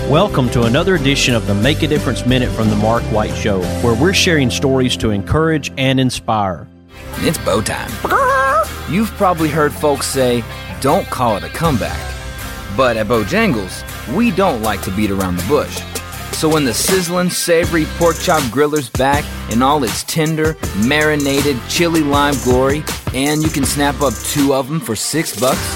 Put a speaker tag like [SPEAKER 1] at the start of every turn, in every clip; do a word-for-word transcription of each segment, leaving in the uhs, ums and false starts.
[SPEAKER 1] Welcome to another edition of the Make a Difference Minute from the Mark White Show, where we're sharing stories to encourage and inspire.
[SPEAKER 2] It's bow time. You've probably heard folks say, don't call it a comeback. But at Bojangles, we don't like to beat around the bush. So when the sizzling, savory pork chop griller's back in all its tender, marinated, chili lime glory, and you can snap up two of them for six bucks,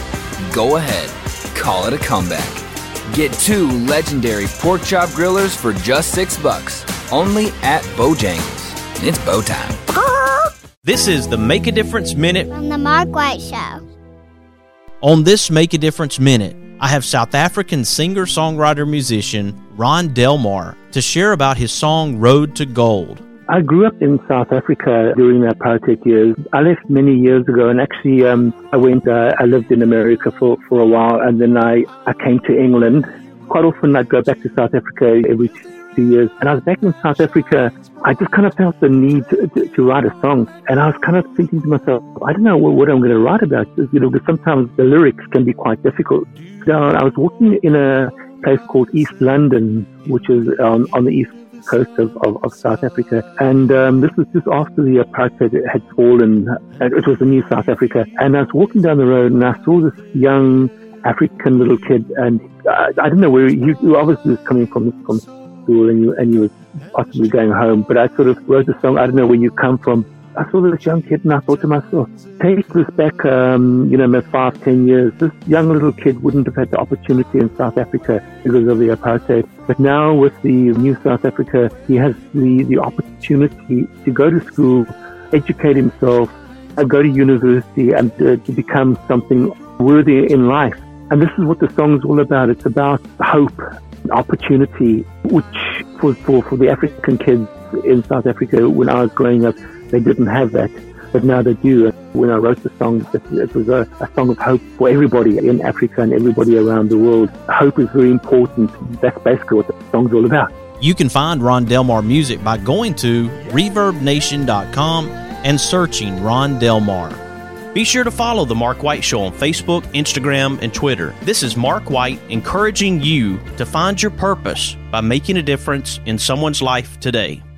[SPEAKER 2] go ahead, call it a comeback. Get two legendary pork chop grillers for just six bucks, only at Bojangles. It's bow time.
[SPEAKER 1] This is the Make a Difference Minute
[SPEAKER 3] from the Mark White Show.
[SPEAKER 1] On this Make a Difference Minute, I have South African singer-songwriter-musician Ron Delmar to share about his song Road to Gold.
[SPEAKER 4] I grew up in South Africa during the apartheid years. I left many years ago, and actually um, I went, uh, I lived in America for, for a while, and then I, I came to England. Quite often I'd go back to South Africa every two years. And I was back in South Africa, I just kind of felt the need to, to, to write a song. And I was kind of thinking to myself, I don't know what, what I'm going to write about. You know, because sometimes the lyrics can be quite difficult. So I was walking in a place called East London, which is on, on the east coast of, of, of South Africa. And um, this was just after the apartheid had fallen. And it was the new South Africa. And I was walking down the road and I saw this young African little kid. And I, I don't know where he, he obviously was coming from, from school and he, and he was possibly going home. But I sort of wrote a song, I don't know where you come from. I saw this young kid and I thought to myself, take this back, um, you know, maybe five, ten years. This young little kid wouldn't have had the opportunity in South Africa because of the apartheid. But now with the new South Africa, he has the, the opportunity to go to school, educate himself, and go to university and uh, to become something worthy in life. And this is what the song's all about. It's about hope, opportunity, which for, for, for the African kids in South Africa, when I was growing up, they didn't have that, but now they do. When I wrote the song, it was a, a song of hope for everybody in Africa and everybody around the world. Hope is very important. That's basically what the song's all about.
[SPEAKER 1] You can find Ron Delmar music by going to reverb nation dot com and searching Ron Delmar. Be sure to follow The Mark White Show on Facebook, Instagram, and Twitter. This is Mark White encouraging you to find your purpose by making a difference in someone's life today.